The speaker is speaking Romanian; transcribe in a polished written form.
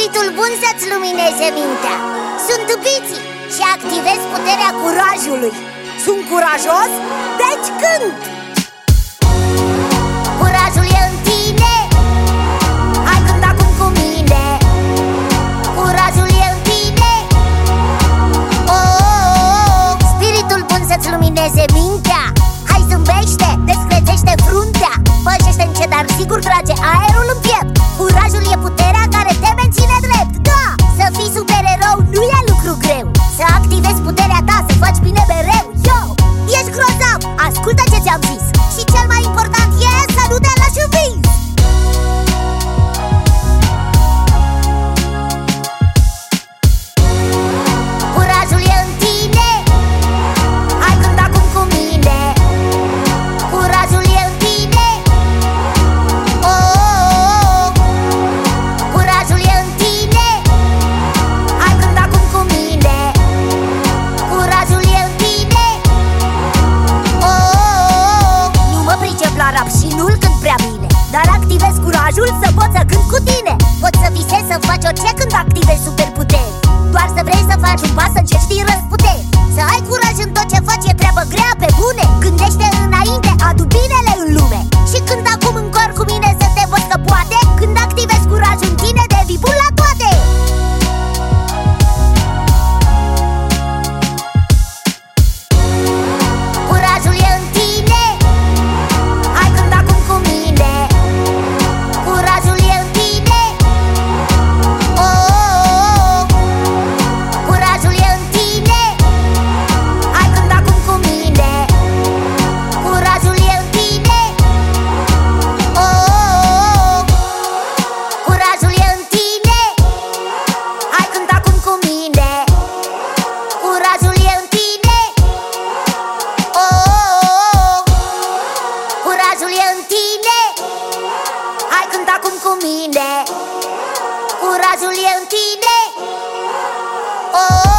Spiritul bun să-ți lumineze mintea. Sunt Biții și activez puterea curajului. Sunt curajos? Deci cânt! Curajul e în tine, hai cânta acum cu mine. Curajul e în tine, oh, oh, oh. Spiritul bun să-ți lumineze mintea. Hai zâmbește, descrețește fruntea. Pășește încet, dar sigur trage aerul în piept. Curajul e puterea care te menține drept. Da, să fii supererou nu e lucru greu. Să activezi puterea ta, să faci bine mereu. Yo, ești grozav, ascultă ce ți-am zis. Și cel mai important e să nu te lași învins. Curajul e în tine, hai cânta acum cu mine. Curajul e în tine, oh, oh, oh. Curajul e în tine, hai cânta acum cu mine. Curajul e în tine, oh, oh, oh. Nu mă pricep la rap și nu-l cânt prea bine, dar activez curajul să pot să cânt cu tine. Poți să visezi să faci orice când activezi superputeri. Doar să vrei să faci un pas, să încerci din răzputeri. Să ai curaj în tot ce faci, e treabă grea pe bune. Gândește înainte, adu binele în lume. Și când acum în cor cu mine să te văd că poate. Când activezi curajul în tine, devii bun la toate. Curajul e în tine, hai cânta acum cu mine. Curajul e în tine, oh, oh, oh. Curajul e în tine, hai cânta acum cu mine. Curajul e în tine, oh, oh, oh. Curajul e în tine, hai cânta acum cu mine. Curajul e în tine, oh, oh, oh. Curajul e în tine, hai cânta acum cu mine. Curajul e în tine, oh, oh, oh.